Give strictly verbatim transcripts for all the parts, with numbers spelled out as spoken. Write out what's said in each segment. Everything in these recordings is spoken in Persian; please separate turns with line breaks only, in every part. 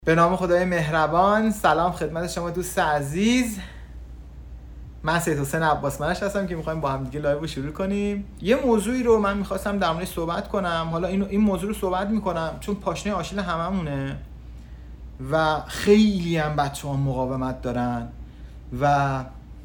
به نام خدای مهربان. سلام خدمت شما دوست عزیز. من سید حسین عباس منش هستم که میخوایم با هم دیگه لایو رو شروع کنیم. یه موضوعی رو من میخواستم در موردش صحبت کنم. حالا اینو این موضوع رو صحبت میکنم چون پاشنه آشیل هممونه و خیلی هم بچه‌ها مقاومت دارن و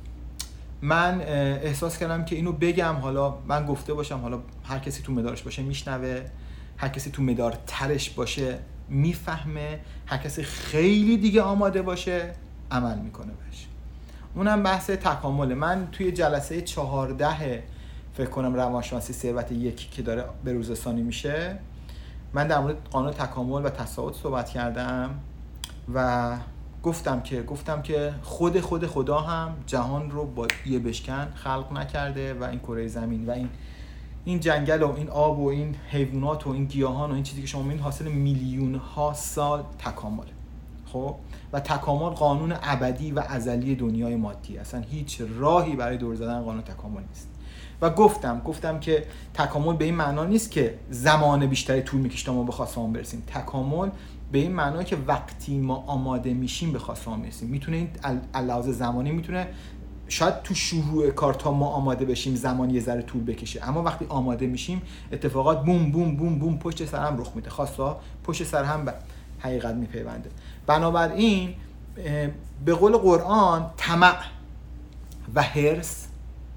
من احساس کردم که اینو بگم. حالا من گفته باشم، حالا هر کسی تو مدارش باشه میشنوه، هر کسی تو مدار ترش باشه میفهمه، هر کسی خیلی دیگه آماده باشه عمل میکنه بهش. اونم بحث تکامله. من توی جلسه چهارده فکر کنم روانشناسی ثروت یکی که داره به روز رسانی میشه، من در مورد قانون تکامل و تصاعد صحبت کردم و گفتم که گفتم که خود خود خدا هم جهان رو با یه بشکن خلق نکرده و این کره زمین و این این جنگل و این آب و این حیوانات و این گیاهان و این چیزی که شما میبینید حاصل میلیون ها سال تکامله. خب و تکامل قانون ابدی و ازلی دنیای مادی، اصلا هیچ راهی برای دور زدن قانون تکامل نیست. و گفتم گفتم که تکامل به این معنا نیست که زمان بیشتری طول میکشه تا ما به خواستمون برسیم. تکامل به این معنی که وقتی ما آماده میشیم به خواستمون برسیم. میتونه این علاوه زمانی میتونه شاید تو شروع کار تا ما آماده بشیم زمان یه ذره طول بکشه، اما وقتی آماده میشیم اتفاقات بوم بوم بوم بوم پشت سر هم رخ میده، خواستا پشت سر هم به حقیقت میپیونده. بنابراین به قول قرآن طمع و حرص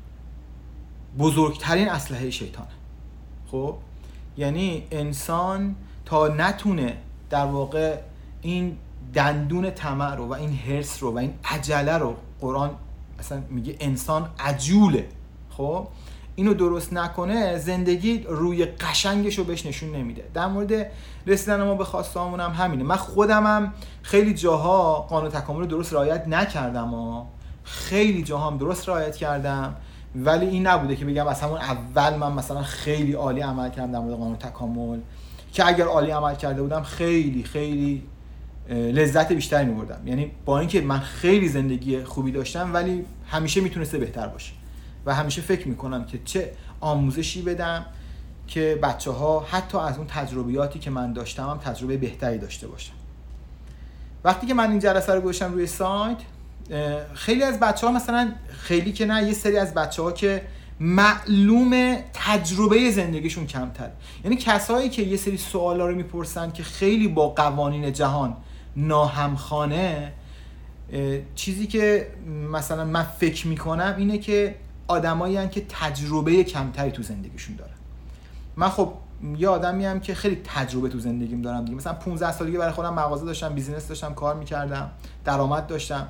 بزرگترین اسلحه شیطانه. خب یعنی انسان تا نتونه در واقع این دندون طمع رو و این حرص رو و این عجله رو، قرآن اصلا میگه انسان عجوله، خب اینو درست نکنه زندگی روی قشنگش رو بهش نشون نمیده. در مورد رسیدن ما به خواستهامون هم همینه. من خودم هم خیلی جاها قانون تکامل رو درست رعایت نکردم و خیلی جاها هم درست رعایت کردم، ولی این نبوده که بگم از همون اول من مثلا خیلی عالی عمل کردم در مورد قانون تکامل، که اگر عالی عمل کرده بودم خیلی خیلی لذت بیشتری می‌بردم. یعنی با اینکه من خیلی زندگی خوبی داشتم ولی همیشه میتونسته بهتر باشه و همیشه فکر میکنم که چه آموزشی بدم که بچه‌ها حتی از اون تجربیاتی که من داشتم هم تجربه بهتری داشته باشن. وقتی که من این جلسه رو گذاشتم روی سایت، خیلی از بچه‌ها، مثلا خیلی که نه، یه سری از بچه‌ها که معلوم تجربه زندگیشون کمتر، یعنی کسایی که یه سری سوالا رو میپرسن که خیلی با قوانین جهان ناهمخوانه، چیزی که مثلا من فکر میکنم اینه که آدمایی هستن که تجربه کمتری تو زندگیشون دارن. من خب یه آدمی ام که خیلی تجربه تو زندگیم دارم دیگه. مثلا پانزده سالگی برای خودم مغازه داشتم، بیزینس داشتم، کار میکردم، درآمد داشتم،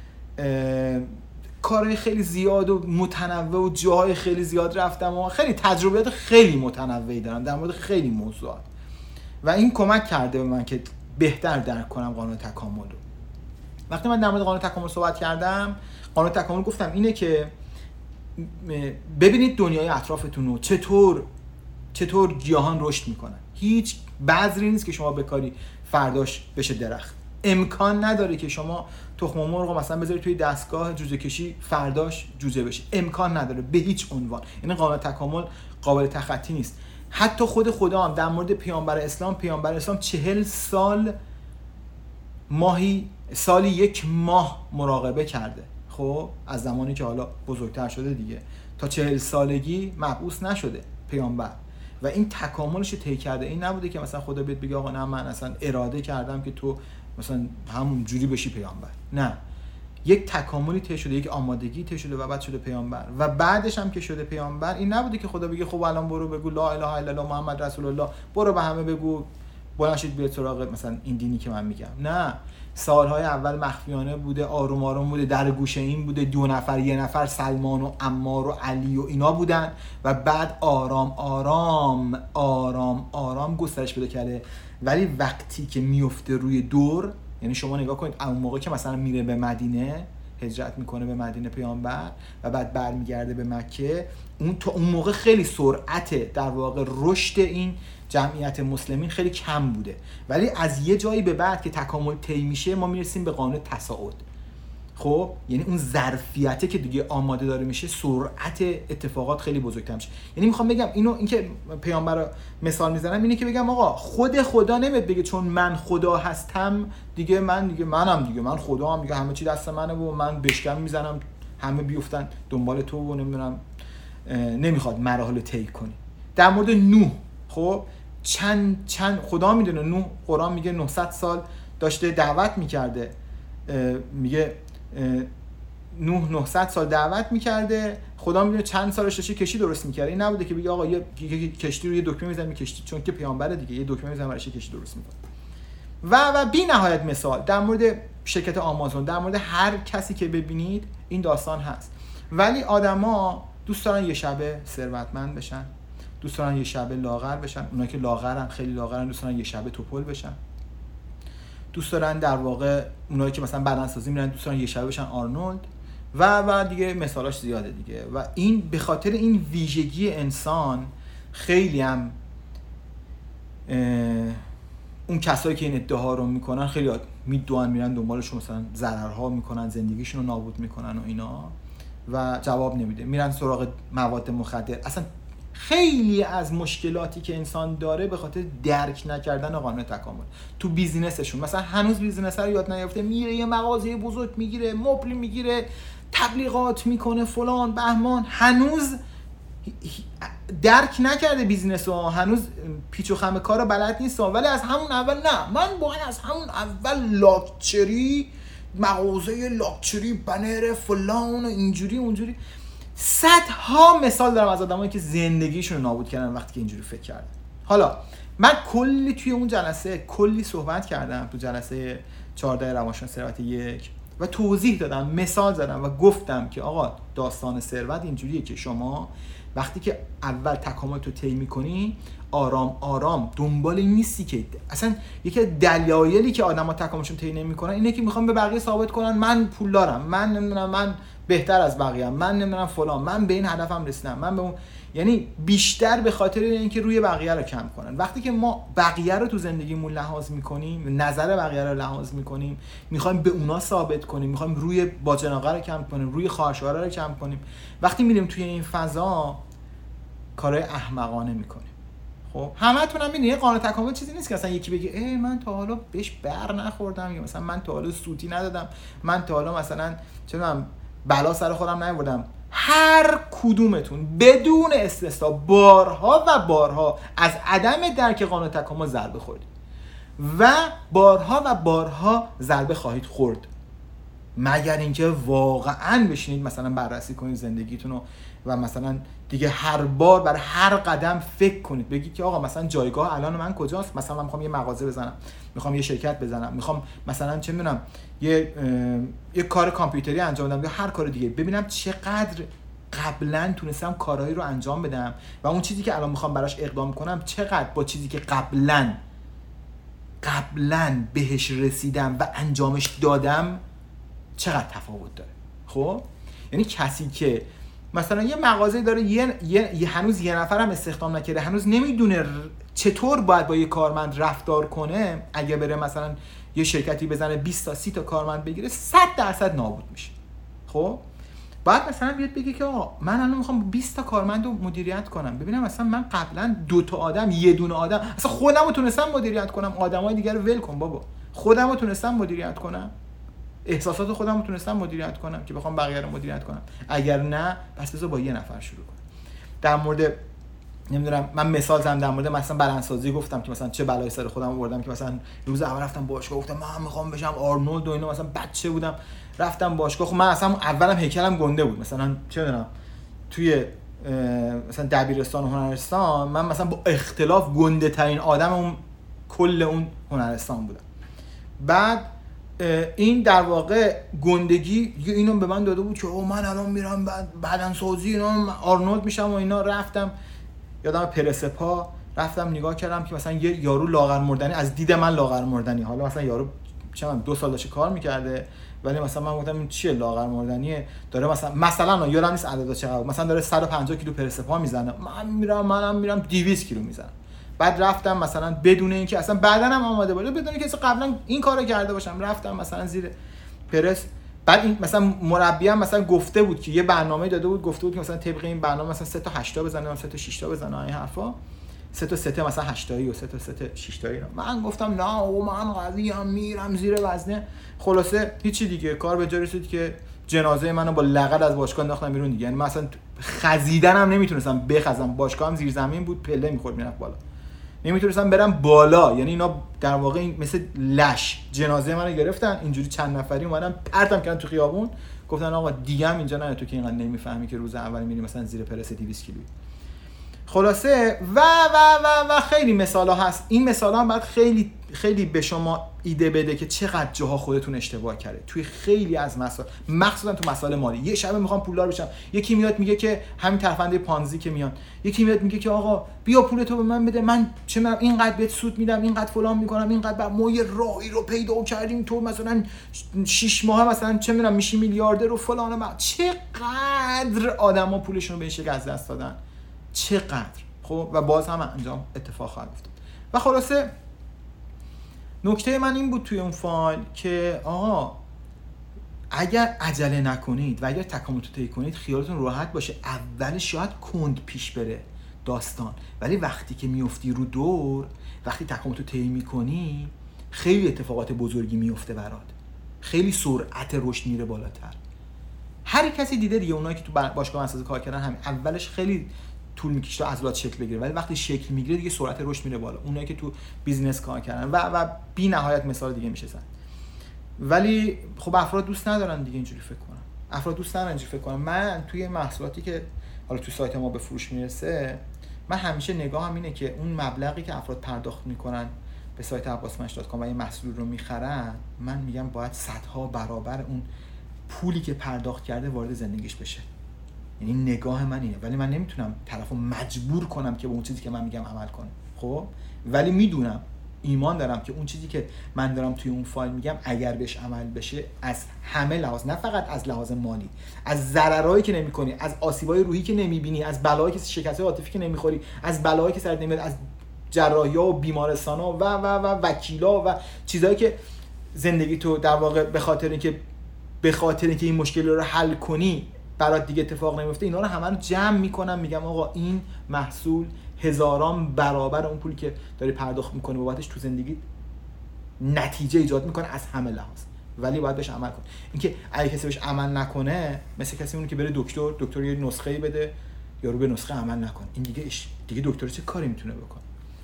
کارهای خیلی زیاد و متنوع و جاهای خیلی زیاد رفتم و خیلی تجربیات خیلی متنوعی دارم در مورد خیلی موضوعات و این کمک کرده به من که بهتر درک کنم قانون تکامل رو. وقتی من در مورد قانون تکامل صحبت کردم، قانون تکامل گفتم اینه که ببینید دنیای اطرافتون رو چطور چطور گیاهان رشد میکنن. هیچ بذری نیست که شما بکاری فرداش بشه درخت. امکان نداره که شما تخم مرغ رو مثلا بذاری توی دستگاه جوجه کشی فرداش جوجه بشه. امکان نداره به هیچ عنوان. یعنی قانون تکامل قابل تخطی نیست. حتی خود خدا هم در مورد پیامبر اسلام پیامبر اسلام چهل سال ماهی سالی یک ماه مراقبه کرده. خب از زمانی که حالا بزرگتر شده دیگه تا چهل سالگی مبعوث نشده پیامبر و این تکاملش رو طی کرده. این نبوده که مثلا خدا بیاد بگه آقا نه من اصلا اراده کردم که تو مثلا همون جوری بشی پیامبر. نه، یک تکاملی طی شده، یک آمادگی طی شده و بعد شده پیامبر. و بعدش هم که شده پیامبر این نبوده که خدا بگه خب الان برو بگو لا اله الا الله محمد رسول الله، برو به همه بگو بلنشید بیاد سراغ مثلا این دینی که من میگم. نه، سالهای اول مخفیانه بوده، آروم آروم بوده، در گوشه این بوده، دو نفر یه نفر سلمان و عمار و علی و اینا بودن و بعد آرام آرام آرام آرام گسترش پیدا کرده. ولی وقتی که میفته روی دور، یعنی شما نگاه کنید اون موقع که مثلا میره به مدینه، هجرت میکنه به مدینه پیامبر و بعد برمیگرده به مکه، اون تو اون موقع خیلی سرعت در واقع رشد این جمعیت مسلمین خیلی کم بوده. ولی از یه جایی به بعد که تکامل طی میشه ما میرسیم به قانون تصاعد خب یعنی اون ظرفیته که دیگه آماده داره میشه، سرعت اتفاقات خیلی بزرگتر میشه. یعنی میخوام بگم اینو، این که پیامبر مثال میزنم اینه که بگم آقا خود خدا نمیاد بگه چون من خدا هستم دیگه من دیگه منم دیگه من خدا هم دیگه همه چی دست منه و من بشکم میزنم همه بیفتن دنبال تو و نمیدونم. نمیخواد مراحل طی کنی. در مورد نوح خب چند چند خدا میدونه، نوح قرآن میگه نهصد سال داشته دعوت میکرده، میگه نوح نهصد سال دعوت میکرده، خدا میدونه چند سالش داشته کشتی درست میکرده. این نبوده که بگه آقا یه کشتی رو یه دکمه میزنم کشتی، چون که پیامبره دیگه، یه دکمه میزنم براش کشتی درست میکنه. و و بی نهایت مثال در مورد شرکت آمازون، در مورد هر کسی که ببینید این داستان هست. ولی آدما دوست دارن یه شبه ثروتمند بشن، دوست دارن یه شبه لاغر بشن، اونایی که لاغرن خیلی لاغرن دوست دارن یه شبه توپل بشن، دوست دارن در واقع اونایی که مثلا بدنسازی میرن دوست دارن یه شبه بشن آرنولد و و دیگه مثالاش زیاده دیگه. و این به خاطر این ویژگی انسان خیلی هم اون کسایی که این ادعا رو میکنن خیلی میدوان میرن دنبالشون، مثلا ضررها میکنن، زندگیشون رو نابود میکنن و اینا و جواب نمیده، میرن سراغ مواد مخدر. اصلا خیلی از مشکلاتی که انسان داره به خاطر درک نکردن قانون تکامل تو بیزینسشون. مثلا هنوز بیزینس رو یاد نیافته، میره یه مغازه بزرگ میگیره، مبل میگیره، تبلیغات میکنه، فلان بهمان، هنوز درک نکرده بیزینس رو، هنوز پیچ و خم کار بلد نیست. ولی از همون اول نه، من باید از همون اول لاکچری، مغازه لاکچری، بنر فلان و اینجوری اونجوری. صدها مثال دارم از آدمایی که زندگیشون رو نابود کردن وقتی که اینجوری فکر کردن. حالا من کلی توی اون جلسه کلی صحبت کردم، تو جلسه چهارده روانشناسی ثروت یک، و توضیح دادم، مثال زدم و گفتم که آقا داستان ثروت اینجوریه که شما وقتی که اول تکاملتو طی می‌کنی آرام آرام دنبال این نیستی که اصلا یکی دلایلی که آدم‌ها تکاملشون طی نمی‌کنن اینه که می‌خوان به بقیه ثابت کنن من پولدارم، من نمیدونم، من بهتر از بقیه‌ام، من نمیدونم فلان، من به این هدفم رسیدم، من به اون. یعنی بیشتر به خاطر اینکه روی بقیه رو کم کنن. وقتی که ما بقیه رو تو زندگیمون لحاظ می‌کنیم، نظر بقیه رو لحاظ می‌کنیم، می‌خوایم به اونا ثابت کنیم، می‌خوایم روی باجناقه رو کم کنیم، روی خواهرشوهرا رو کم کنیم، وقتی میریم توی این فضا کارهای احمقانه می‌کنیم. خب همتون هم می‌بینید قانون تکامل چیزی نیست که اصلا یکی بگه ای من تا حالا بهش بر نخوردم، یا مثلا من تا حالا سوتی ندادم، من تا حالا مثلا چه بلا سر خودم نیاوردم. هر کدومتون بدون استثنا بارها و بارها از عدم درک قانون تکامل ضربه خوردید و بارها و بارها ضربه خواهید خورد، مگر اینکه واقعا بشینید مثلا بررسی کنید زندگیتون رو و مثلا دیگه هر بار برای هر قدم فکر کنید، بگید که آقا مثلا جایگاه الان من کجاست، مثلا من میخوام یه مغازه بزنم، میخوام یه شرکت بزنم، میخوام مثلا چه میدونم یه یه کار کامپیوتری انجام بدم یا هر کار دیگه، ببینم چقدر قبلا تونستم کارهایی رو انجام بدم و اون چیزی که الان میخوام براش اقدام کنم چقدر با چیزی که قبلا قبلا بهش رسیدم و انجامش دادم چقدر تفاوت داره. خب یعنی کسی که مثلا یه مغازه داره یه, یه هنوز یه نفر هم استخدام نکرده، هنوز نمیدونه چطور باید با یه کارمند رفتار کنه، اگه بره مثلا یه شرکتی بزنه بیست تا سی تا کارمند بگیره صد درصد نابود میشه. خب باید مثلا بیاد بگه که آقا من الان میخوام بیست تا کارمند رو مدیریت کنم، ببینم مثلا من قبلا دو تا آدم، یه دونه آدم، اصلا خودم رو تونستم مدیریت کنم، آدمای دیگه رو ول کن بابا، خودم رو تونستم مدیریت کنم، احساسات خودم رو تونستم مدیریت کنم که بخوام بقیه رو مدیریت کنم. اگر نه پس بذار با یه نفر شروع کنم. در مورد نمیدونم من مثال زدم در مورد مثلا بدنسازی گفتم که مثلا چه بلایی سر خودم آوردم که مثلا روز اول رفتم باشگاه گفتم من میخوام بشم آرنولد و اینا، مثلا بچه بودم رفتم باشگاه. خب من اصلا اولم هیکلم گنده بود، مثلا چه میدونم توی مثلا دبیرستان و هنرستان من مثلا با اختلاف گنده ترین آدم اون کل اون هنرستان بودم. بعد این در واقع گندگی اینو به من داده بود که او من الان میرم بعد بدنسازی اینا آرنولد میشم و اینا. رفتم یادم پرسپا رفتم نگاه کردم که مثلا یه یارو لاغر مردنی، از دید من لاغر مردنی، حالا مثلا یارو چه من دو سال داشته کار میکرده ولی مثلا من گفتم این چیه لاغر مردنیه، داره مثلا مثلا یادم نیست عددا چقدر، مثلا داره صد و پنجاه کیلو پرسپا میزنه، من میرم منم میرم دویست کیلو میزنم. بعد رفتم مثلا بدون اینکه اصلا بدنم آماده باشه، بدون اینکه قبلا این کارو کرده باشم، رفتم مثلا زیر پرس بعد این مثلا مربی هم مثلا گفته بود که یه برنامه داده بود، گفته بود که مثلا طبق این برنامه مثلا سه تا هشت تا بزنه، سه تا شش تا بزنه، این حرفا، سه تا سه تا مثلا هشت تایی و سه تا سه تا شش تایی. من گفتم نه او من قویم میرم زیر وزنه. خلاصه هیچی دیگه، کار به جا رسید که جنازه منو با لغت از باشگاه انداختن بیرون دیگه. یعنی مثلا خزیدنم نمیتونستم بخزم، باشگاهم زیر زمین بود، پله میخورد میرفت بالا، نمیتونستم برم بالا. یعنی اینا در واقع این مثل لش جنازه منو گرفتن اینجوری چند نفری اومدن پرتم کردن تو خیابون، گفتن آقا دیگه هم اینجا نه، تو که اینقدر نمیفهمی که روز اول میری مثلا زیر پرس دویست کیلویی. خلاصه و و و و خیلی مثالا هست. این مثالا هم باید خیلی خیلی به شما ایده بده که چقدر جاها خودتون اشتباه کرده توی خیلی از مسائل، مخصوصا تو مسائل مالی. یه شب میخوام پولدار بشم، یکی میاد میگه که همین ترفنده پانزی که میان، یکی میاد میگه که آقا بیا پولتو به من بده، من چه میدونم اینقدر بهت سود میدم، اینقدر فلان میکنم، اینقدر ما یه راهی رو پیدا کردیم تو مثلا شش ماه مثلا چه میدونم میشی میلیاردر و فلان. ما چقدر آدما پولشون رو به این شکل از دست دادن، چقدر. خب و باز هم انجام اتفاق خواهد افتاد. و خلاصه نکته من این بود توی اون فایل که آقا اگر عجله نکنید و اگر تکاملتو طی کنید خیالتون راحت باشه. اولش شاید کند پیش بره داستان، ولی وقتی که میافتی رو دور، وقتی تکاملتو طی میکنی خیلی اتفاقات بزرگی میفته برات، خیلی سرعت رشد میره بالاتر. هر کسی دیده دیگه، اونایی که تو باشگاه اساس کار کردن همین اولش خیلی طول میکشه تا عضلات شکل بگیره، ولی وقتی شکل میگیره دیگه سرعت رشد میره بالا. اونایی که تو بیزینس کار کردن و و بی نهایت مثال دیگه میشه زد. ولی خب افراد دوست ندارن دیگه اینجوری فکر کنن. افراد دوست ندارن اینجوری فکر کنن. من توی محصولاتی که حالا تو سایت ما به فروش میرسه، من همیشه نگاهم اینه که اون مبلغی که افراد پرداخت میکنن به سایت عباس منش دات کام و یه محصول رو میخرن، من میگم باید صدها برابر اون پولی که پرداخت کرده وارد زندگیش بشه. یعنی نگاه من اینه، ولی من نمیتونم طرفو مجبور کنم که به اون چیزی که من میگم عمل کنه. خب ولی میدونم، ایمان دارم که اون چیزی که من دارم توی اون فایل میگم اگر بهش عمل بشه، از همه لحاظ، نه فقط از لحاظ مالی، از ضررایی که نمیکنی، از آسیبای روحی که نمیبینی، از بلایی که شکستای عاطفی که نمیخوری، از بلایی که سرت نمیاد، از جراحی‌ها و بیمارستان‌ها و و و وکیلا و چیزایی که زندگی تو در واقع به خاطر اینکه به خاطر اینکه این مشکل رو حل کنی برات دیگه اتفاق نمیفته، اینا رو همه رو جمع میکنم، میگم آقا این محصول هزاران برابر اون پولی که داری پرداخت میکنی بابتش تو زندگی نتیجه ایجاد میکنه از همه لحاظ، ولی باید بهش عمل کن. اینکه اگه کسی بهش عمل نکنه مثل کسی اونه که بره دکتر، دکتر یه نسخه بده یارو به نسخه عمل نکنه، این دیگه اش دیگه دکتر چه کاری میتونه بکنه.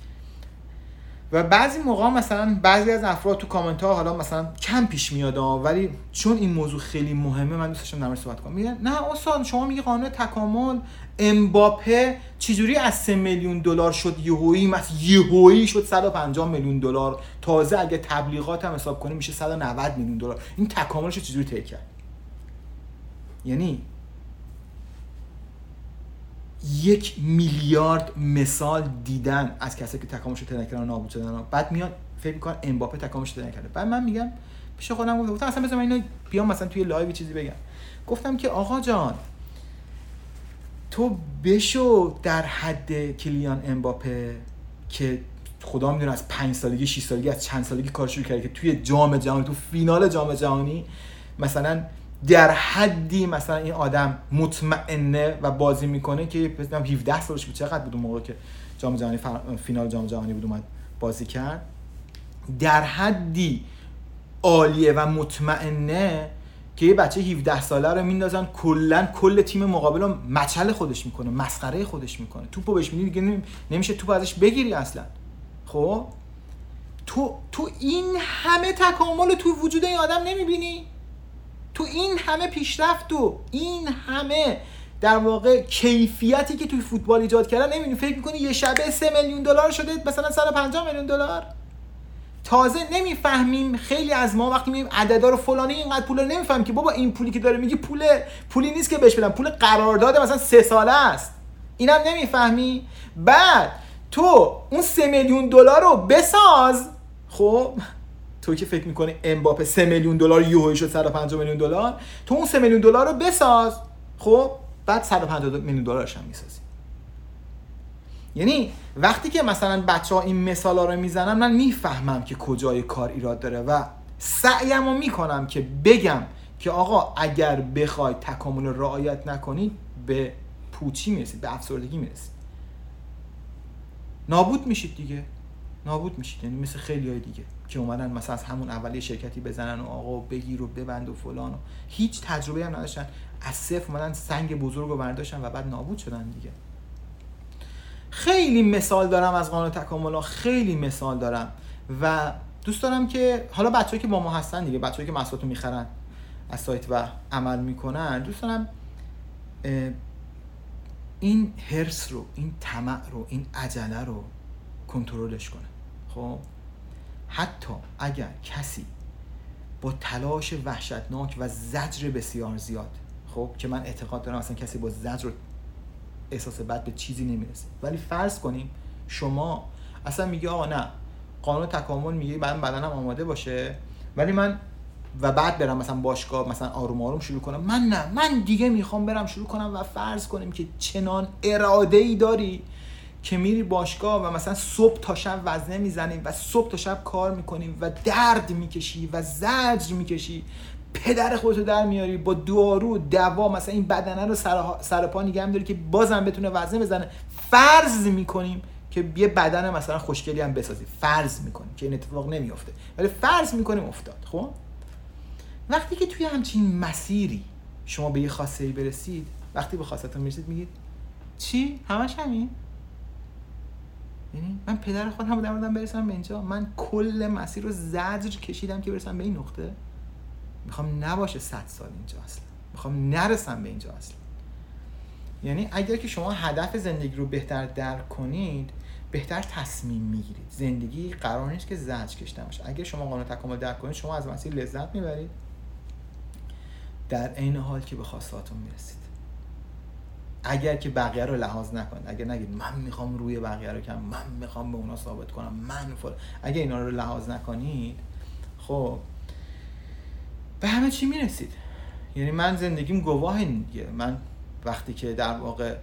و بعضی موقع مثلا بعضی از افراد تو کامنت ها حالا مثلا کم پیش میاد، ولی چون این موضوع خیلی مهمه من دوست داشتم در موردش صحبت کنم. میگن نه استاد شما میگی قانون تکامل، امباپه چجوری از سه میلیون دلار شد یهویی، مثلا یهویی شد صد و پنجاه میلیون دلار، تازه اگه تبلیغات هم حساب کنیم میشه صد و نود میلیون دلار، این تکاملش رو چجوری طی کرد؟ یعنی یک میلیارد مثال دیدن از کسی که تکاملش رو طی نکردن و نابود شدن، بعد میان فکر می‌کنن امباپه تکاملش رو طی نکرده. بعد من میگم پیش خودم گفتم اصلا بذار من اینو بیام مثلا توی لایو چیزی بگم، گفتم که آقا جان تو بشو در حد کلیان امباپه که خدا میدونه از پنج سالگی شش سالگی از چند سالگی کار شروع کرده که توی جام جهانی، تو فینال جام جهانی مثلا در حدی مثلا این آدم مطمئنه و بازی میکنه که مثلا هفده سالش بود، چقدر بود اون موقع که جام جهانی فر... فینال جام جهانی بود اومد بازی کرد، در حدی عالیه و مطمئنه که یه بچه هفده ساله رو میندازن کلا کل تیم مقابل رو مچل خودش میکنه، مسخره خودش میکنه، توپو بهش میدی دیگه نمیشه توپ ازش بگیری اصلا. خب تو تو این همه تکامل تو وجود این آدم نمیبینی؟ تو این همه پیشرفت و این همه در واقع کیفیتی که توی فوتبال ایجاد کردن نمیبینی؟ فکر میکنی یه شبه سه میلیون دلار شده مثلا صد و پنجاه میلیون دلار؟ تازه نمیفهمیم خیلی از ما وقتی میگیم عددا رو فلانی اینقدر پول رو نمیفهمیم که بابا این پولی که داره میگی پول پولی نیست که بهش بدن، پول قرارداد مثلا سه ساله است، اینم نمیفهمی. بعد تو اون سه میلیون دلار رو بساز، خب تو که فکر میکنی امباپه سه میلیون دلار یوهی شد صد و پنجاه میلیون دلار، تو اون سه میلیون دلار رو بساز، خب بعد صد و پنجاه میلیون دلارش هم میسازی. یعنی وقتی که مثلا بچه‌ها این مثالا رو میزنن من میفهمم که کجای کار ایراد داره و سعیمو میکنم که بگم که آقا اگر بخواید تکامل رو رعایت نکنید به پوچی میرسید، به افسردگی میرسید، نابود میشید دیگه، نابود میشید. یعنی مثل خیلیای دیگه که اومدن مثلا از همون اولی شرکتی بزنن و آقا بگیر و ببند و فلان و هیچ تجربه هم نداشتن، از صفر اومدن سنگ بزرگ رو برداشتن و بعد نابود شدن دیگه. خیلی مثال دارم از قانون تکامل ها، خیلی مثال دارم و دوست دارم که حالا بچه‌ای که با ما هستن دیگه، بچه‌ای که محصولاتو میخرن از سایت و عمل میکنن، دوست دارم این حرص رو، این طمع رو، این عجله رو کنترلش کنه. خب حتی اگر کسی با تلاش وحشتناک و زجر بسیار زیاد، خب که من اعتقاد دارم اصلا کسی با زجر و احساس بد به چیزی نمیرسه، ولی فرض کنیم شما اصلا میگی آقا نه، قانون تکامل میگه من بدنم آماده باشه ولی من و بعد برم مثلا باشگاه مثلا آروم آروم شروع کنم، من نه، من دیگه میخوام برم شروع کنم. و فرض کنیم که چنان اراده‌ای داری که میری باشگاه و مثلا صبح تا شب وزنه میزنی و صبح تا شب کار میکنی و درد میکشی و زجر میکشی، پدر خودتو در میاری با دارو دوا مثلا این بدنه رو سر, سر پا نگه داری که بازم بتونه وزنه بزنه. فرض میکنیم که یه بدن مثلا خوشگلی هم بسازی، فرض میکنیم که این اتفاق نمیافته ولی فرض میکنیم افتاد. خب وقتی که توی همچین مسیری شما به یه خواسته‌ای برسید، وقتی به خواستتون میرسید میگید چی؟ همش همین؟ یعنی من پدر خودم رو دردم برسم به اینجا، من کل مسیر رو زجر کشیدم که برسم به این نقطه، میخوام نباشه صد سال اینجا اصلا، میخوام نرسم به اینجا اصلا. یعنی اگر که شما هدف زندگی رو بهتر درک کنید، بهتر تصمیم میگیرید. زندگی قرار نیست که زجر کشیدن باشه. اگر شما قانون تکامل درک کنید، شما از مسیر لذت میبرید در عین حال که به خواستهاتون میرسید. اگر که بقیه رو لحاظ نکنید، اگر نگید من میخوام روی بقیه رو کنم، من میخوام به اونا ثابت کنم، من فل... اگر اینا رو لحاظ نکنید، خب به همه چی میرسید. یعنی من زندگیم گواه این دیگه. من وقتی که در واقع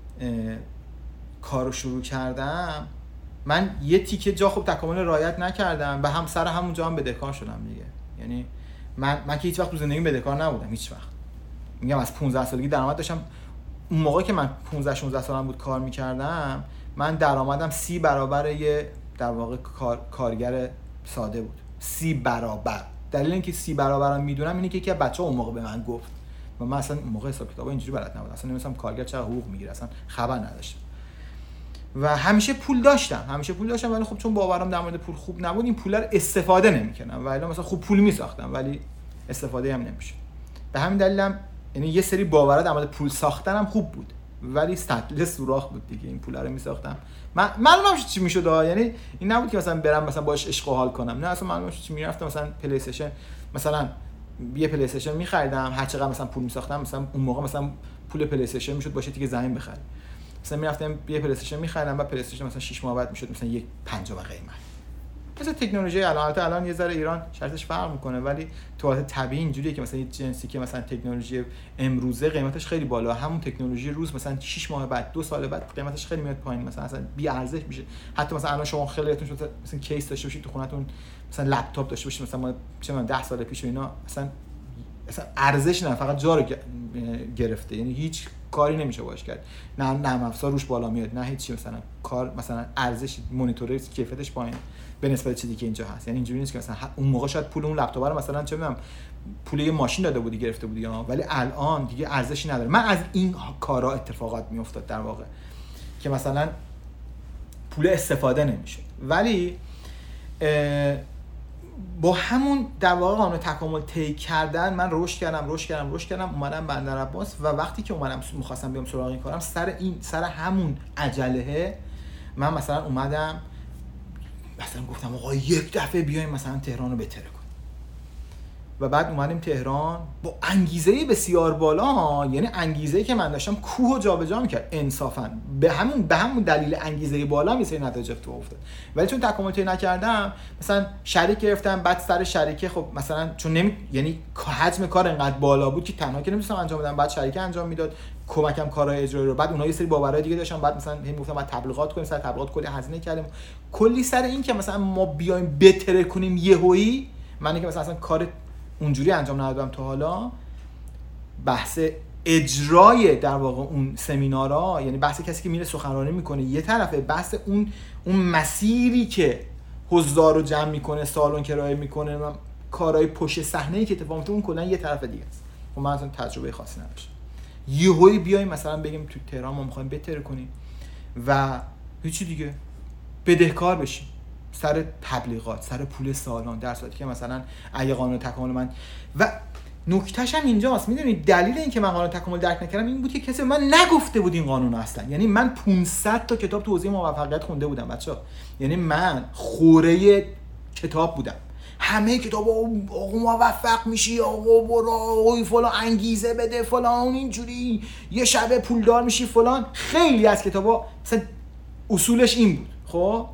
کارو شروع کردم، من یه تیکه جا خب تکامل رعایت نکردم، به هم سر همون جا هم بدهکار شدم دیگه. یعنی من من که هیچ وقت تو زندگیم بدهکار نبودم، هیچ وقت. میگم از پانزده سالگی درآمد داشتم. اون موقعی که من پانزده شانزده سالم بود کار میکردم، من درآمدم سی برابر یه در واقع کار، کارگر ساده بود. سی برابر. دلیل اینکه سی برابرم میدونم اینه که یکی از بچه‌ها اون موقع به من گفت و من اصلا اون موقع حساب کتابا اینجوری بلد نبودم، اصلا نمی‌دونستم کارگر چقدر حقوق میگیره، اصلا خبر نداشتم. و همیشه پول داشتم، همیشه پول داشتم ولی خب چون باورم در مورد پول خوب نبود، این پول رو استفاده نمی‌کردم. ولی مثلا خوب پول می‌ساختم ولی استفاده هم نمی‌شد. به همین دلیلم یعنی یه سری باورها در مورد پول ساختنم خوب بود ولی سطل سوراخ بود دیگه. این پولا رو می‌ساختم، من معلومم چی میشد. یعنی این نبود که مثلا برم مثلا باش عشق و حال کنم، نه اصلا معلومم چی میرفتم مثلا پلی استیشن، مثلا یه پلی استیشن می‌خریدم، هر چقدر مثلا پول می‌ساختم، مثلا اون موقع مثلا پول پلی استیشن میشد باشه دیگه زمین بخریم، مثلا میرفتم یه پلی استیشن می‌خریدم بعد پلی استیشن مثلا شش ماه بعد میشد مثلا یک پنجم قیمت. مثلا تکنولوژی الان البته الان یه ذره ایران شرطش فرق میکنه ولی تو حالت طبیعی اینجوریه که مثلا یه جنسی که مثلا تکنولوژی امروزه قیمتش خیلی بالا، همون تکنولوژی روز مثلا شش ماه بعد دو سال بعد قیمتش خیلی میاد پایین، مثلا اصلا بی ارزش میشه. حتی مثلا الان شما خیلیتون شده مثلا کیس داشته باشید تو خونتون، مثلا لپتاپ داشته باشید مثلا ما چه من ده سال پیش و اینا، مثلا مثلا ارزش نه، فقط جا رو گرفته. یعنی هیچ کاری نمیشه باش کرد، نه نرم افزار روش بالا میاد نه هیچی، مثلا کار مثلا ارزش مانیتور کیفیتش پایین به نسبت چیزی که اینجا هست. یعنی اینجوری نیست که مثلا اون موقع شاید پول اون لپتاپ رو مثلا چه میدونم پول یه ماشین داده بودی گرفته بودی ها، ولی الان دیگه ارزشی نداره. من از این کارا اتفاقات میافتاد در واقع که مثلا پول استفاده نمیشد، ولی با همون در واقع قانون تکامل طی کردن من رشد کردم رشد کردم رشد کردم اومدم بندر عباس و وقتی که اومدم می‌خواستم بیام سراغ این کارم، سر این سر همون عجله من مثلا اومدم مثلا گفتم آقا یک دفعه بیایم مثلا تهران رو بهتر کنیم و بعد اومدیم تهران با انگیزه بسیار بالا. یعنی انگیزه‌ای که من داشتم کوه جابجا می‌کرد انصافا، به همون به همون دلیل انگیزه بالا می سری نتایج تو افتاد. ولی چون تکامل طی نکردم، مثلا شریک گرفتم، بعد سر شریکه خب مثلا چون نمی... یعنی حجم کار انقدر بالا بود که تنها که نمی‌تونستم انجام بدم، بعد شریکه انجام میداد کمکم کارهای اجرایی رو، بعد اونها یه سری باورهای دیگه داشتن، بعد مثلا هم گفتم بعد تبلیغات کنیم، سر تبلیغات کلی هزینه کردیم، کلی سر این که مثلا ما بیایم بهتر کنیم یهویی. من که مثلا اصلا کار اونجوری انجام ندادم تا حالا. بحث اجرای در واقع اون سمینارها، یعنی بحث کسی که میره سخنرانی میکنه یه طرفه، بحث اون اون مسیری که حضار رو جمع میکنه، سالن کرایه میکنه، کارهای پشت صحنه‌ای که اتفاق میفته، اون کلا یه طرف دیگه است. خب من اصلا تجربه خاصی نداشتم. یهویی بیایم مثلا بگیم تو تهران ما میخوایم بهتر کنیم و هیچی دیگه بدهکار بشیم سر تبلیغات، سر پول سالن، در صورتی که مثلا اگه قانون تکامل من و نکتهش هم اینجاست. میدونید دلیل این که من قانون تکامل درک نکردم این بود که کسی به من نگفته بود این قانون اصلا. یعنی من پانصد تا کتاب تو حوزه موفقیت خونده بودم بچه‌ها، یعنی من خوره کتاب بودم، همه کتاب آقا موفق میشی، آقا برو فلان انگیزه بده فلان اینجوری، یه شب پولدار میشی فلان. خیلی از کتابا مثلا اصولش این بود. خب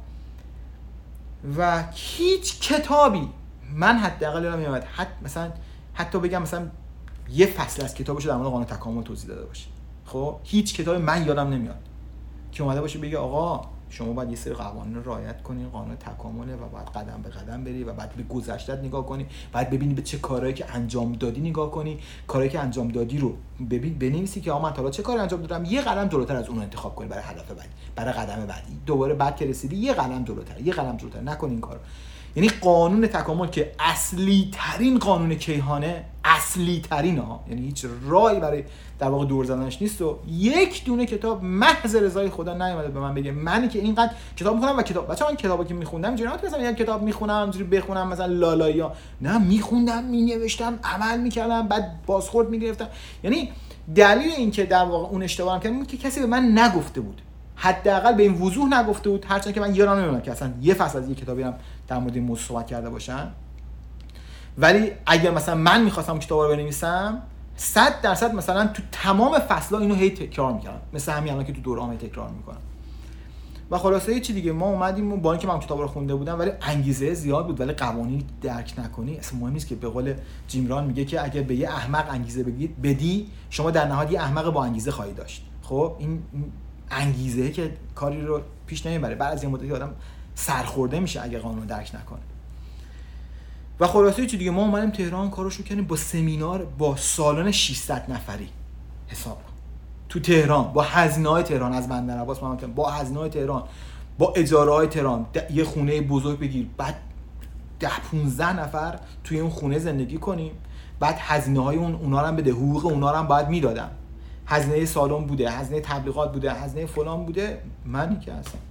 و هیچ کتابی من حداقل یادم میاد حتی مثلا حتی بگم مثلا یه فصل از کتابشو در مورد قانون تکامل توضیح داده باشه. خب هیچ کتابی من یادم نمیاد که اومده باشه بگه آقا شما باید یه سری قوانین رو رعایت کنی، قانون تکامله و باید قدم به قدم بری و بعد به گذشته‌ت نگاه کنی، بعد ببینی به چه کارهایی که انجام دادی نگاه کنی، کارهایی که انجام دادی رو ببین بنویسی که آقا من تا حالا چه کاری انجام دادم، یه قدم جلوتر از اون رو انتخاب کنی برای هدف بعدی، برای قدم بعدی. دوباره بعد که رسیدی یه قدم جلوتر، یه قدم جلوتر، نکن این کارو. یعنی قانون تکامل که اصلی ترین قانون کیهانه، اصلی ترین ها، یعنی هیچ راهی برای در واقع دور زدنش نیست و یک دونه کتاب محض رضای خدا نیومده به من بگه منی که اینقدر کتاب میخونم و کتاب بچه‌ها من کتابا که میخوندم اینجوری نبود مثلا یه کتاب میخونم اینجوری بخونم مثلا لالایی، نه میخوندم مینوشتم عمل میکردم بعد بازخورد میگرفتم. یعنی دلیل این که در واقع اون اشتباهم کردم بود که کسی به من نگفته بود، حداقل به این وضوح نگفته بود، هرچند که من یادم نمیاد که اصلا یه فصل از یه کتابی هم در مورد این موضوع صحبت کرده باشن. ولی اگر مثلا من می‌خواستم کتاب رو بنویسم صد درصد مثلا تو تمام فصل‌ها اینو هی تکرار می‌کردم، مثل همین الان که تو دوره‌ام تکرار می‌کنم. و خلاصه یه چی دیگه ما اومدیم و با اینکه من کتاب رو خونده بودم ولی انگیزه زیاد بود، ولی قوانین درک نکنی اصلا مهم نیست. که به قول جیم ران میگه که اگه به یه احمق انگیزه بگید بدی شما در نهایت یه احمق با انگیزه خواهی داشت. خب این انگیزه که کاری رو پیش نمیبره، بعد از یه مدتی آدم سرخورده میشه اگه قانون رو درک نکنه. و خلاصه چی دیگه ما اومدیم تهران کارو شروع کردیم با سمینار با سالن ششصد نفری حساب کن تو تهران، با هزینه‌های تهران، از بندرعباس ما با هزینه‌های تهران، با اجاره‌های تهران، یه خونه بزرگ بگیر، بعد ده پانزده نفر توی اون خونه زندگی کنیم، بعد هزینه‌های اون اونا رو هم بده، حقوق اونا رو هم باید میدادم، هزینه سالن بوده، هزینه تبلیغات بوده، هزینه فلان بوده. منی که اصلا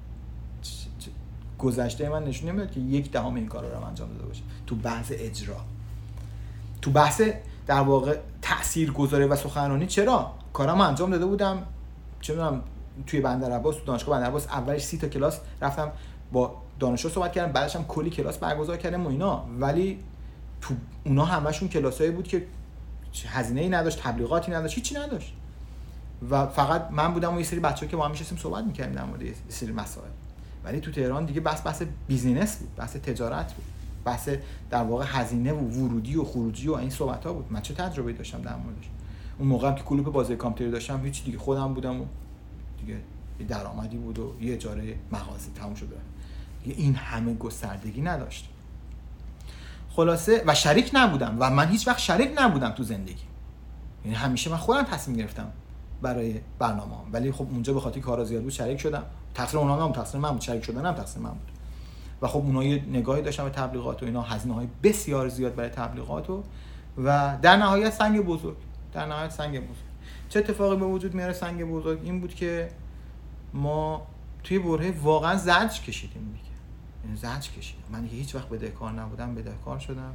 گذشته من نشون نمیاد که یک دهم این کارا رو انجام داده باشه. تو بحث اجرا، تو بحث در واقع تاثیرگذاری و سخنرانی چرا کارامو انجام داده بودم. چه میدونم توی بندرعباس، تو دانشگاه بندرعباس اولش سی تا کلاس رفتم با دانشجو صحبت کردم، بعدش هم کلی کلاس برگزار کردم و اینا، ولی تو اونا همشون کلاسایی بود که هزینه‌ای نداشت، تبلیغاتی نداشت، هیچی نداشت و فقط من بودم و یه سری بچه‌ها که با هم نشستیم صحبت می‌کردیم در مورد یه سری مسائل. ولی تو تهران دیگه بحث بحث بیزینس بود، بحث تجارت بود، بحث در واقع هزینه و ورودی و خروجی و این صحبت‌ها بود. من چه تجربه‌ای داشتم در موردش؟ اون موقع هم که کلوپ بازی کامپیوتر داشتم هیچ دیگه، خودم بودم و دیگه یه درآمدی بود و یه اجاره مغازه تموم شده. دیگه این همه گستردگی نداشت. خلاصه و شریک نبودم و من هیچ وقت شریک نبودم تو زندگی. یعنی همیشه من خودم تصمیم گرفتم برای برنامه‌ام، ولی خب اونجا به خاطر کارا زیاد بود شریک شدم. تقصیر اونها نبود، تقصیر من بود. شریک شدنم تقصیر من بود. و خب اونها یه نگاهی داشتن به تبلیغات و اینا، هزینه‌های بسیار زیاد برای تبلیغات و و در نهایت سنگ بزرگ. در نهایت سنگ بزرگ. چه اتفاقی به وجود میاره سنگ بزرگ؟ این بود که ما توی برهه واقعا زجر کشیدیم دیگه. یعنی زجر کشیدم. من هیچ وقت بدهکار نبودم، بدهکار شدم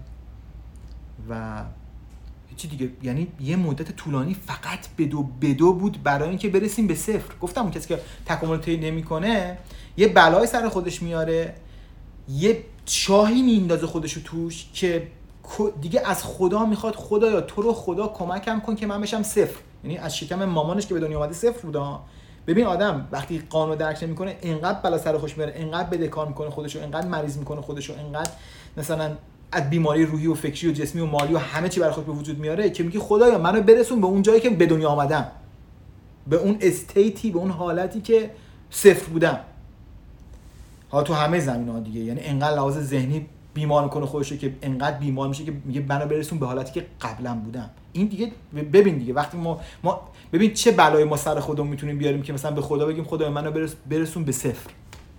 و هیچ دیگه. یعنی یه مدت طولانی فقط بدو بدو بود برای اینکه برسیم به صفر. گفتم اون کسی که تکامل طی نمی‌کنه یه بلای سر خودش میاره، یه چاهی میندازه خودشو توش که دیگه از خدا میخواد خدایا تو رو خدا کمکم کن که من بشم صفر. یعنی از شکم مامانش که به دنیا اومده صفر بوده. ببین آدم وقتی قانون درک نمی‌کنه اینقدر بلا سر خوش میاره، اینقدر بدهکار میکنه خودشو، اینقدر مریض میکنه خودشو، اینقدر مثلا از بیماری روحی و فکری و جسمی و مالی و همه چی برای خود به وجود میاره که میگه خدایا منو برسون به اون جایی که به دنیا آمدم، به اون استیتی، به اون حالتی که صفر بودم. ها تو همه زمینه‌ها دیگه. یعنی اینقدر لحاظ ذهنی بیمار میکنه خودش که انقدر بیمار میشه که میگه منو برسون به حالتی که قبلا بودم. این دیگه ببین دیگه وقتی ما ما ببین چه بلایی ما سر خودمون میتونیم بیاریم که مثلا به خدا بگیم خدا منو برس برسون به صفر.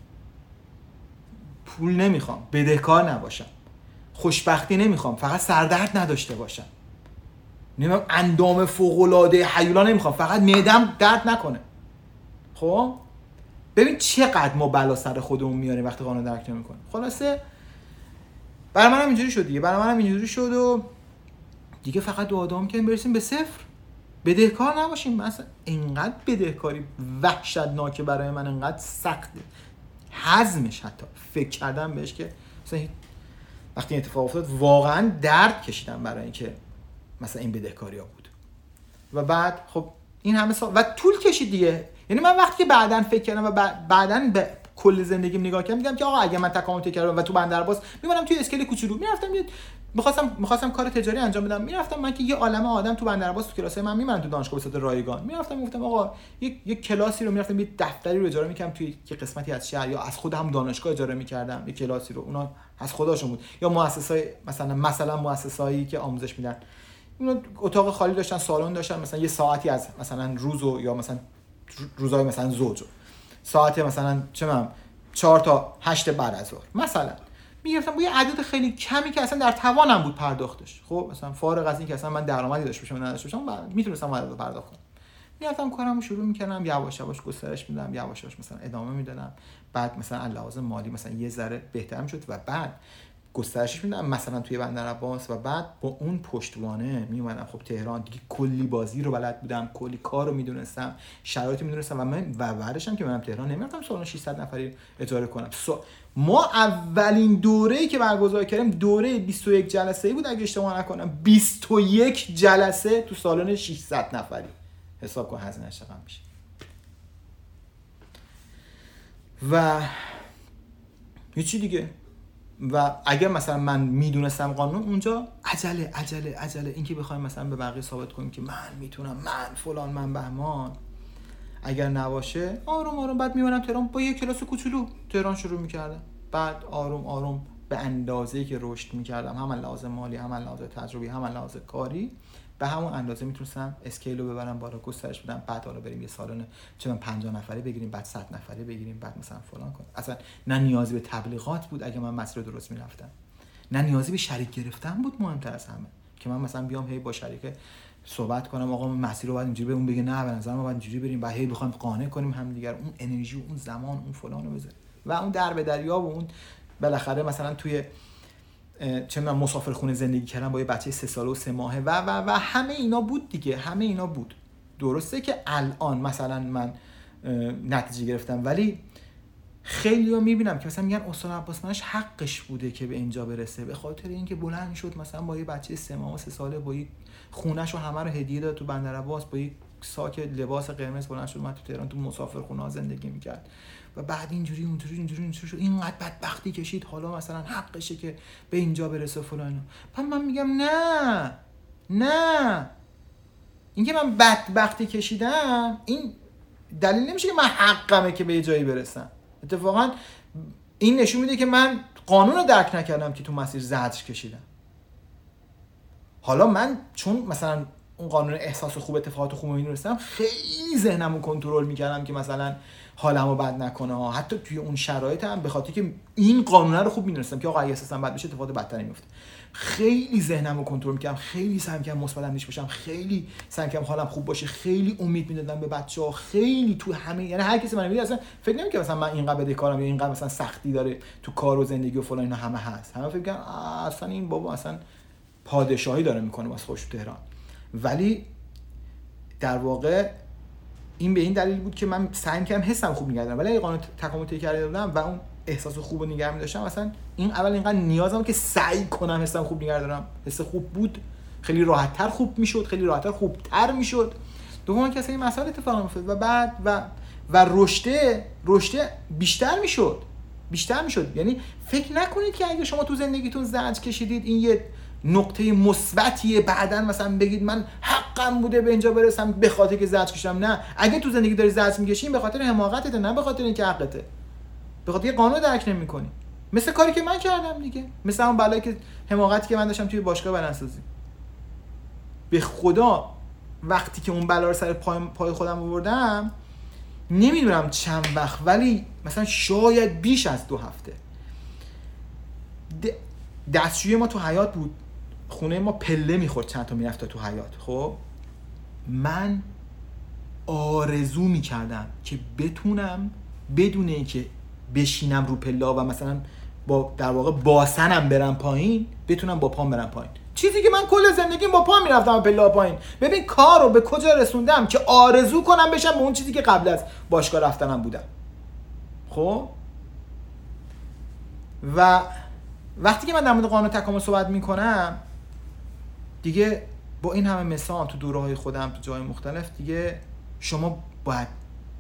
پول نمیخوام، بدهکار نباشم، خوشبختی نمیخوام، فقط سردرد نداشته باشم، نمیدونم اندام فوق العاده هیولا نمیخوام، فقط معدم درد نکنه. خب ببین چقدر ما بلا سر خودمون میاریم وقتی قانون درک نمیکنیم. خلاصه برای منم اینجوری شد دیگه، برای منم اینجوری شد و دیگه فقط دعا دعا می‌کنیم برسیم به صفر، بدهکار نباشیم. مثلا اینقدر بدهکاری وحشتناکه برای من، اینقدر سخته هضمش، حتی فکر کردم بهش که مثلا وقتی این اتفاق افتاد واقعا درد کشیدم برای اینکه مثلا این بدهکاری‌ها بود. و بعد خب این همه سال و طول کشید دیگه. یعنی من وقتی که بعداً فکر کردم و بعداً به کل زندگیم نگاه کردم میگم که آقا اگه من تکامل کردم و تو بندرعباس میمونم توی اسکله کوچولو، میرفتم یه می‌خواستم می‌خواستم کار تجاری انجام بدم، میرفتم من که یه عالمه آدم تو بندرعباس تو کلاسای من میمونن تو دانشگاه به صورت رایگان، میرفتم میگفتم آقا یک یک کلاسی رو میرفتم یه دفتری رو اجاره می‌کردم توی یه قسمتی از شهر، یا از خودم دانشگاه اجاره می‌کردم یه کلاسی رو، اونا از خودشون بود، یا مؤسسای مثلا مثلا مؤسسایی که آموزش میدن اونا اتاق خالی داشتن، سالن داشتن، مثلا یه ساعتی از مثلا روزو یا مثلا روزای مثلا زوجو ساعت مثلا چه من چهار تا هشت بعد از ظهر مثلا میگرفتم با یه عدد خیلی کمی که اصلا در توانم بود پرداختش. خب مثلا فارغ از این که اصلا من درآمدی داشته باشم نداشته باشم میتونستم عدد پرداخت کنم. میرفتم کارمو شروع میکردم، یواش یواش گسترش میدادم، یواش یواش مثلا ادامه میدادم، بعد مثلا لحاظ مالی مثلا یه ذره بهتر میشد و بعد گسترشش میدادم مثلا توی بندرعباس و بعد با اون پشتوانه میومدم خب تهران دیگه، کلی بازی رو بلد بودم، کلی کار رو میدونستم، شرایطی میدونستم و من و بعدش هم که منم تهران نمیرفتم سالن ششصد نفری اجاره کنم. ما اولین دوره‌ای که برگزار کردیم دوره بیست و یک جلسه‌ای بود اگه اشتباه نکنم، بیست و یک جلسه تو سالن ششصد نفری. حساب کن هزینه چقدر میشه. و هیچی دیگه. و اگر مثلا من میدونستم قانون اونجا عجله عجله عجله اینکه بخوایم مثلا به بقیه ثابت کنیم که من میتونم، من فلان، من بهمان، اگر نباشه آروم آروم بعد میمونم تهران با یه کلاس کوچولو تهران شروع میکردم، بعد آروم آروم به اندازه‌ای که رشد میکردم، هم لازم مالی، هم لازم تجربی، هم لازم کاری، به همون اندازه میتونستم اسکیل رو ببرم بالا، گسترش بدم، بعد حالا بریم یه سالن چه من پنجاه نفره بگیریم، بعد صد نفره بگیریم، بعد مثلا فلان کنیم. اصلا نه نیازی به تبلیغات بود اگه من مسیر درست میرفتم، نه نیازی به شریک گرفتن بود، مهمتر از همه که من مثلا بیام هی با شریک صحبت کنم آقا مسیر رو باید اینجوری بریم، اون بگه نه به نظر من باید اینجوری بریم، بعد هی بخوایم قانع کنیم همدیگه، اون انرژی و اون زمان اون فلان رو بذاریم و اون در به دریا و اون بالاخره مثلا توی چه من مسافرخونه زندگی کردم با یه بچه سه ساله و سه ماهه و و و همه اینا بود دیگه، همه اینا بود. درسته که الان مثلا من نتیجه گرفتم ولی خیلی ها میبینم که مثلا میگن استاد عباس منش حقش بوده که به اینجا برسه، به خاطر اینکه بلند شد مثلا با یه بچه سه ماه و سه ساله با یه خونش رو همه رو هدیه داد تو بندرعباس، با یه ساک لباس قرمز بلند شد من تو تهران تو مسافرخونه ها زندگی میکرد و بعد اینجوری اونجوری اینجوری اینجوری شد، اینقدر بدبختی کشید، حالا مثلا حقشه که به اینجا برسه فلان. بعد من میگم نه نه، اینکه من بدبختی کشیدم این دلیل نمیشه که من حقمه که به یه جایی برسم. اتفاقا این نشون میده که من قانون رو درک نکردم که تو مسیر زجر کشیدم. حالا من چون مثلا اون قانون احساس خوب، اتفاقات خوب می‌دونستم، خیلی ذهنمو کنترل می‌کردم که مثلا حالمو بد نکنه ها، حتی توی اون شرایط هم به خاطر که این قانون رو خوب می‌دونستم که آقا اگه احساسم بد بشه اتفاقات بدتری میفته، خیلی ذهنمو کنترل می‌کردم، خیلی سعی می‌کردم مثبت اندیش باشم، خیلی سعی می‌کردم حالم خوب باشه، خیلی امید می‌دادم به بچه‌ها، خیلی تو همه، یعنی هر کسی منو می‌دید اصلا فکر نمی‌کنه مثلا من اینقدر بدهکارم یا اینقدر مثلا سختی داره تو کار و زندگی و فلان، اینا همه هست، همه فکر می‌کنن اصلا این بابا اصلا پادشاهی داره می‌کنه واسه خودش تو تهران. ولی در واقع این به این دلیل بود که من سعی کردم حسم خوب نگه دارم، ولی اگه قانون تکامل طی کرده بودم و اون احساس خوب رو نگه می‌داشتم، مثلا این اول اینقدر نیازم که سعی کنم حسم خوب نگه دارم، حس خوب بود خیلی راحت‌تر خوب میشد، خیلی راحت‌تر خوبتر میشد. دوم که اصلا این مسائل اتفاق می‌افتاد و بعد و و رشته رشته بیشتر میشد بیشتر میشد. یعنی فکر نکنید که اگه شما تو زندگیتون زجر کشیدید این یه نقطه مثبتیه بعدن مثلا بگید من حقم بوده به اینجا برسم به خاطر که زجر کشیدم. نه، اگه تو زندگی داری زجر میکشی به خاطر حماقتته، نه به خاطر اینکه حقته، به خاطر قانون درک نمی‌کنی. مثل کاری که من کردم دیگه، مثل اون بلایی که حماقتی که من داشتم توی باشگاه بدنسازی. به خدا وقتی که اون بلا رو سر پای, پای خودم آوردم، نمیدونم چند وقت، ولی مثلا شاید بیش از دو هفته دستشوی ما تو حیاط بود، خونه ما پله میخورد چند تا میرفت تو حیاط. خب من آرزو میکردم که بتونم بدون اینکه بشینم رو پله و مثلا با در واقع باسنم برم پایین، بتونم با پام برم پایین. چیزی که من کل زندگیم با پام میرفتم پله پایین. ببین کار رو به کجا رسوندم که آرزو کنم بشم به اون چیزی که قبل از باشگاه رفتنم بودم. خب و وقتی که من در مورد قانون تکامل صحبت میکنم دیگه با این همه مثال تو دوره‌های خودم تو جای مختلف، دیگه شما باید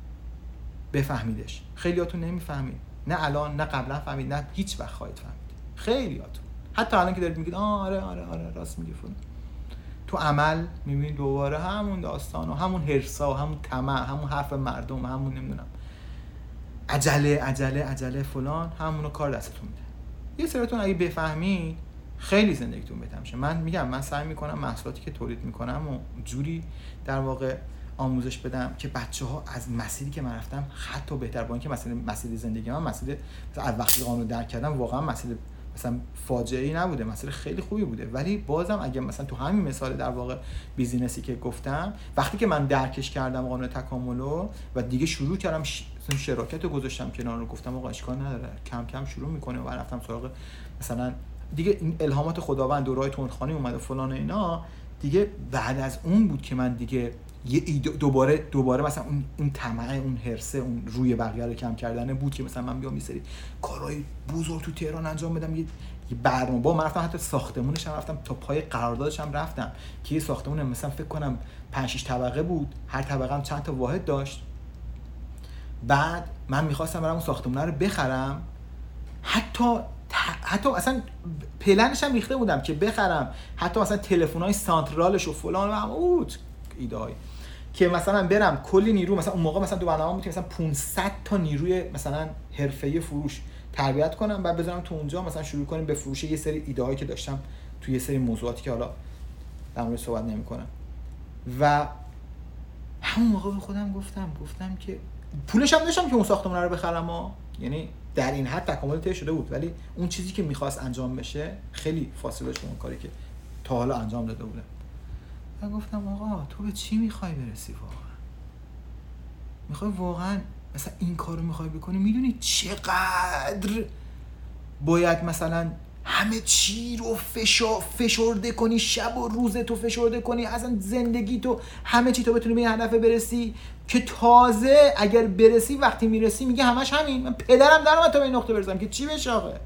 بفهمیدش. خیلیاتون نمیفهمید، نه الان نه قبلا فهمید، نه هیچ وقت خواهید فهمید. خیلیاتون حتی الان که دارید میگید آه آره آره آره راست میگی فلان، تو عمل میبینید دوباره همون داستان و همون هرسا و همون طمع، همون حرف مردم، همون نمیدونم عجله عجله عجله فلان، همونو کار دستتون میده. یه سریتون اگه بفهمید خیلی زندگیتون بهتر میشه. من میگم من سعی میکنم محصولاتی که تولید میکنم و جوری در واقع آموزش بدم که بچه‌ها از مسیری که من رفتم حتی بهتر، با اینکه مثلا مسیر زندگی من مسیر مثلا از وقتی قانون درک کردم واقعا مسیر مثلا فاجعه‌ای نبوده، مسیر خیلی خوبی بوده، ولی بازم اگه مثلا تو همین مثال در واقع بیزینسی که گفتم، وقتی که من درکش کردم قانون تکاملو و دیگه شروع کردم ش... شراکت رو گذاشتم کنار، رو گفتم آقا اشکال نداره، کم کم شروع میکنه و رفتم سراغ مثلا دیگه این الهامات خداوند، دورای تندخوانی اومد و فلان اینا، دیگه بعد از اون بود که من دیگه یه دوباره دوباره مثلا اون اون طمع، اون حرسه، اون روی بقیه رو کم کردن بود که مثلا من بیام یه سری کارهای بزرگ تو تهران انجام بدم. یه برنامه با من رفتم، حتی ساختمونش هم رفتم تا پای قراردادش هم رفتم که یه ساختمون مثلا فکر کنم پنج شش طبقه بود، هر طبقه هم چند تا واحد داشت. بعد من می‌خواستم برام اون ساختمون رو بخرم، حتی حتی اصلا پلنش هم ریخته بودم که بخرم، حتی مثلا تلفن‌های سانترالش و فلان و هم اوت ایده‌ای که مثلا برم کلی نیرو، مثلا اون موقع مثلا دو برنامه بود که مثلا پانصد تا نیروی مثلا حرفه‌ای فروش تربیت کنم، بعد بذارم تو اونجا مثلا شروع کنیم به فروش یه سری ایده‌هایی که داشتم توی یه سری موضوعاتی که حالا در مورد صحبت نمی‌کنم. و همون موقع به خودم گفتم گفتم که پولش هم داشتم که اون ساختمون رو بخرم ها، یعنی در این حد تکامل طی شده بود، ولی اون چیزی که می‌خواست انجام بشه خیلی فاصله داشت اون کاری که تا حالا انجام داده بودم. من گفتم آقا تو به چی میخوای برسی واقعا؟ میخوای واقعا مثلا این کارو میخوای بکنی؟ میدونی چقدر باید مثلا همه چی رو فشار فشرده کنی، شب و روز تو فشرده کنی، اصلا زندگی تو همه چی تو بتونی به این هدف برسی که تازه اگر برسی وقتی میرسی میگه همش همین، من پدرم در اومد تا به این نقطه برسم که چی بشه آخه.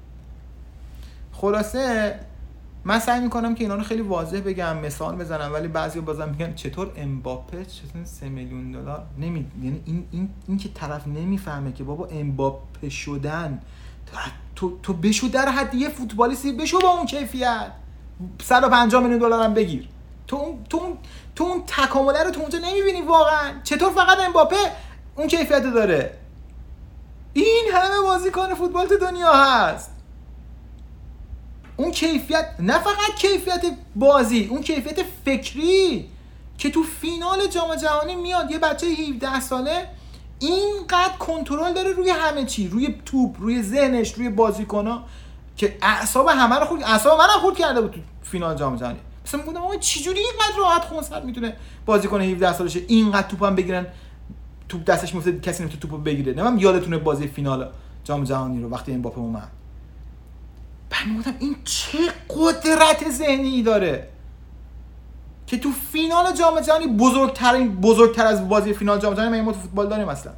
خلاصه من سعی میکنم که اینا رو خیلی واضح بگم، مثال بزنم، ولی بعضیا بازم میگن چطور امباپه چطور سه میلیون دلار نمی، یعنی این این این که طرف نمیفهمه که بابا امباپه شدن تو تو بشو در حد یه فوتبالیستی، بشو با اون کیفیت صد و پنجاه میلیون دلار هم بگیر. تو اون تو اون تو اون تکامله رو تو اونجا نمیبینی واقعا. چطور فقط امباپه اون کیفیت داره؟ این همه بازیکن فوتبال تو دنیا هست. اون کیفیت، نه فقط کیفیت بازی، اون کیفیت فکری که تو فینال جام جهانی میاد یه بچه هفده ساله اینقدر کنترل داره روی همه چی، روی توپ، روی ذهنش، روی بازیکن‌ها، که اعصاب همه رو خورد، اعصاب منم خورد کرده بود تو فینال جام جهانی. مثلا میگم آقا چه جوری اینقدر راحت خونسرد میتونه بازیکن هفده سالشه اینقدر توپم بگیرن، توپ دستش میفته کسی نمیتونه توپو بگیره. نمیدونم یادتونه بازی فینال جام جهانی رو وقتی امباپه اومد، بعد میگفتم این چه قدرت ذهنی داره که تو فینال جام جهانی بزرگترین بزرگتر از بازی فینال جام جهانی ما تو فوتبال داریم اصلا،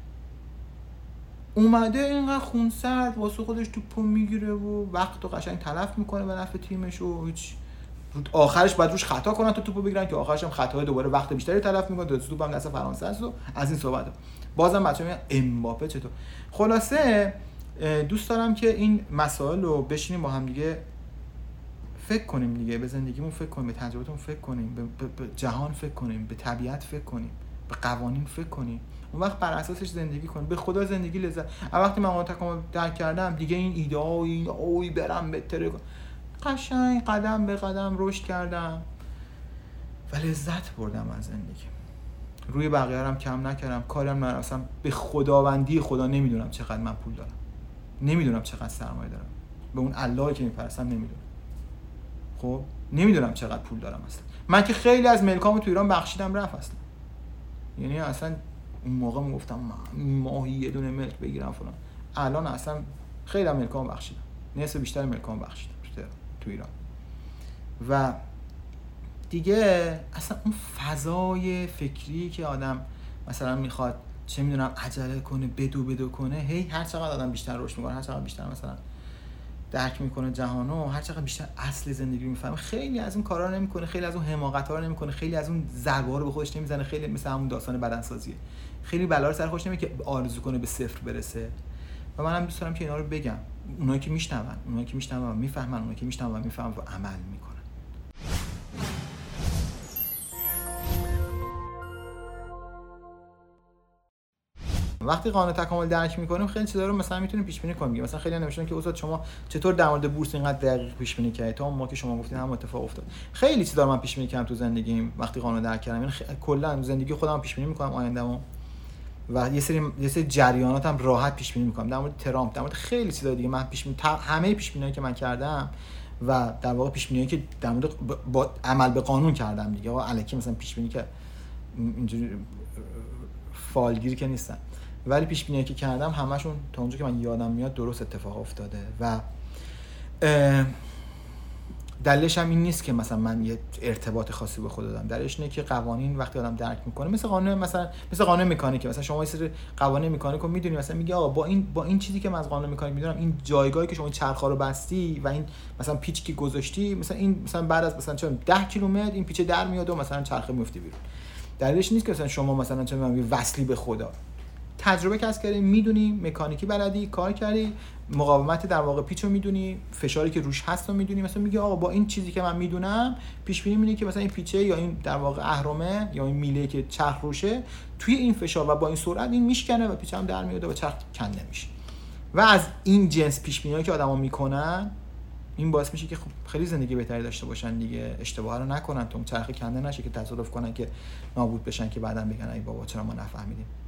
اومده اینقدر خونسرد واسه خودش توپو میگیره و وقتو قشنگ تلف میکنه به نفع تیمش و هیچ آخرش بعد روش خطا کنن تا توپو بگیرن که آخرش هم خطاهای دوباره وقت بیشتری تلف میکنه، دو توپ هم دست فرانسه است و از این صحبت. بازم بچه‌ها میگن امباپه چطور. خلاصه دوست دارم که این مسائل رو بشینیم با هم دیگه فکر کنیم دیگه، به زندگیمون فکر کنیم، به تجربه‌مون فکر کنیم، به, به, به جهان فکر کنیم، به طبیعت فکر کنیم به قوانین فکر کنی، اون وقت بر اساسش زندگی کن. به خدا زندگی لذت. وقتی من قانون تکامل درک کردم دیگه این ایده ها و این اوی برم بهتره قشنگ قدم به قدم رشد کردم و لذت بردم از زندگی. روی بقیه هم کم نکردم، کارم نه اصلا به خداوندی خدا نمیدونم چقدر من پول دارم، نمیدونم چقدر سرمایه دارم، به اون اللهی که میپرستم نمیدونم. خب نمیدونم چقدر پول دارم اصلا. من که خیلی از ملکامو تو ایران بخشیدم رفت اصلا. یعنی اصلا اون موقع میگفتم ماهی یه دونه ملک بگیرم فلان، الان اصلا خیلی از ملکامو بخشیدم، نصف بیشتر ملکامو بخشیدم تو تو ایران. و دیگه اصلا اون فضای فکری که آدم مثلا میخواد چه میدونم عجله کنه بدو بدو کنه، هی هر چقدر آدم بیشتر رشد میکنه، هر چقدر بیشتر مثلا درک میکنه جهانو، هر چقدر بیشتر اصل زندگی رو میفهمه، خیلی از اون کارا رو نمیکنه، خیلی از اون حماقت‌ها رو نمیکنه، خیلی از اون ضربه‌ها رو به خودش نمیزنه، خیلی مثل همون داستان بدنسازیه، خیلی بلا رو سر خودش نمیاره که آرزو کنه به صفر برسه. و منم دوست دارم که اینا رو بگم، اونایی که میشنون، اونایی که میشنون و میفهمن، اونایی که میشنون و میفهمن و عمل میکنن. وقتی قانون تکامل درک میکنیم خیلی چیزا رو مثلا میتونیم پیش بینی کنیم. مثلا خیلی نوشتن که استاد شما چطور در مورد بورس اینقدر دقیق پیش بینی کردید؟ تا اون موقع که شما گفتین هم اتفاق افتاد. خیلی چیزا رو من پیش بینی کردم تو زندگیم وقتی قانون درک کردم. یعنی خ... کلا زندگی خودم پیش بینی میکنم آیندهمو و یه سری یه سری جریاناتم راحت پیش بینی میکنم. در مورد ترامپ، در مورد خیلی چیزا دیگه من پیش بینی تا... همه پیش بینیایی که من کردم و در واقع پیش بینیایی که در مورد با... با عمل به قانون کردم دیگه، آقا الکی مثلا پیش بینی که اینجوری فالگیری که نیستن، ولی پیش بینیایی که کردم همشون تا اونجا که من یادم میاد درست اتفاق افتاده. و دلیلش هم این نیست که مثلا من یه ارتباط خاصی به خود دارم، دلیلش اینه که قوانین وقتی آدم درک میکنه مثل قانون مثلا مثل قانون مکانیک، مثلا شما یه سری قوانین مکانیک رو میدونی، مثلا میگی آقا با این با این چیزی که من از قانون مکانیک میدونم، این جایگاهی که شما این چرخا رو بستی و این مثلا پیچ که گذاشتی، مثلا این مثلا بعد از مثلا چون ده کیلومتر این پیچ در میاد و مثلا چرخه میفته بیرون. دلیلش نیست که مثلا شما مثلا چه میگم وصلی به خدا، تجربه کسب کردی، میدونی، مکانیکی بلدی، کار کردی، مقاومت در واقع پیچو میدونی، فشاری که روش هست رو میدونی، مثلا میگه آقا با این چیزی که من میدونم پیش بینی می‌کنی که مثلا این پیچه یا این در واقع اهرمه یا این میله که چرخ روشه توی این فشار و با این سرعت این میشکنه و پیچ هم در میاد و چرخ کنده میشه. و از این جنس پیش بینیایی که آدما میکنن این باعث میشه که خب خیلی زندگی بهتری داشته باشن دیگه، اشتباه رو نکنن، تو چرخ کنده نشه که تصادف کنن که نابود بشن که بعداً بگن ای بابا چرا ما نفهمیدیم.